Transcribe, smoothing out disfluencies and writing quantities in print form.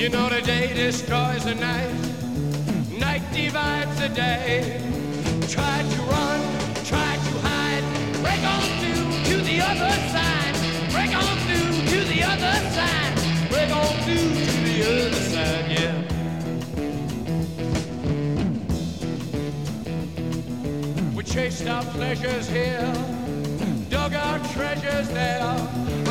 You know the day destroys the night, night divides the day. Try to run, try to hide, break on through to the other side. Break on through to the other side. Break on through to the other side, yeah. We chased our pleasures here, dug our treasures there.